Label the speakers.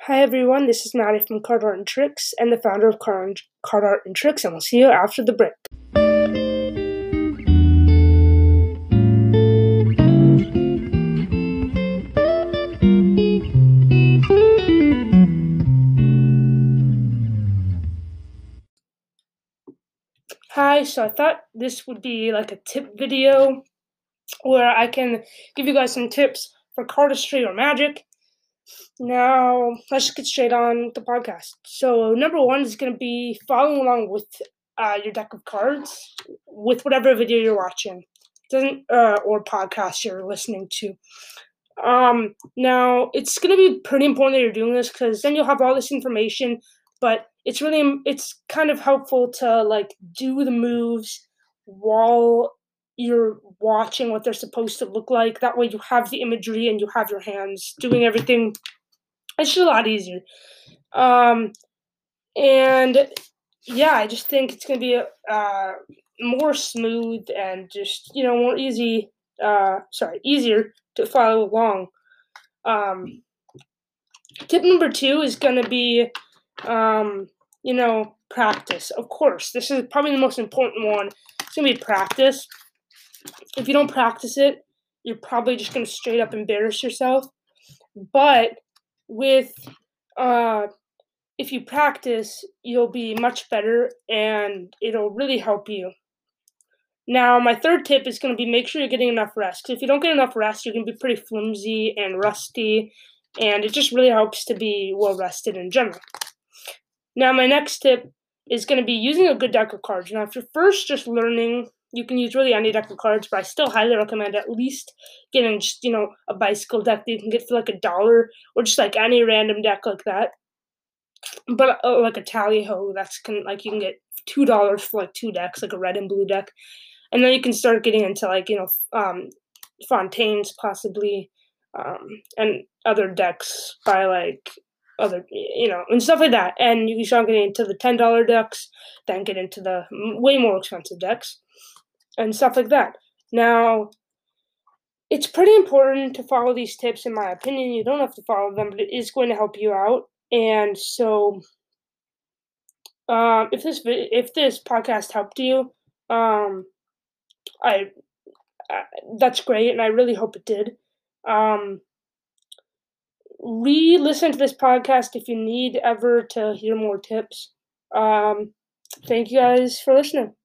Speaker 1: Hi everyone, this is Maddie from Card Art and Tricks and the founder of Card Art and Tricks, and we'll see you after the break. Hi, so I thought this would be like a tip video where I can give you guys some tips for cardistry or magic. Now, let's just get straight on the podcast. So, number one is going to be following along with your deck of cards with whatever video you're watching, or podcast you're listening to. Now it's going to be pretty important that you're doing this because then you'll have all this information, but it's kind of helpful to like do the moves while you're watching what they're supposed to look like. That way you have the imagery and you have your hands doing everything. It's just a lot easier. And yeah, I just think it's going to be more smooth and just, more easier to follow along. Tip number two is going to be, practice. Of course, this is probably the most important one. It's going to be practice. If you don't practice it, you're probably just going to straight up embarrass yourself. But if you practice, you'll be much better and it'll really help you. Now, my third tip is going to be make sure you're getting enough rest. Because if you don't get enough rest, you're going to be pretty flimsy and rusty, and it just really helps to be well rested in general. Now, my next tip is going to be using a good deck of cards. Now, if you're first just learning, you can use really any deck of cards, but I still highly recommend at least getting just, a bicycle deck that you can get for like $1 or just like any random deck like that. But like a tally-ho, you can get $2 for like 2 decks, like a red and blue deck. And then you can start getting into like, Fontaine's possibly, and other decks by like other, and stuff like that. And you can start getting into the $10 decks, then get into the way more expensive decks and stuff like that. Now, it's pretty important to follow these tips, in my opinion. You don't have to follow them, but it is going to help you out. And so, if this podcast helped you, I that's great, and I really hope it did. Re-listen to this podcast if you need ever to hear more tips. Thank you guys for listening.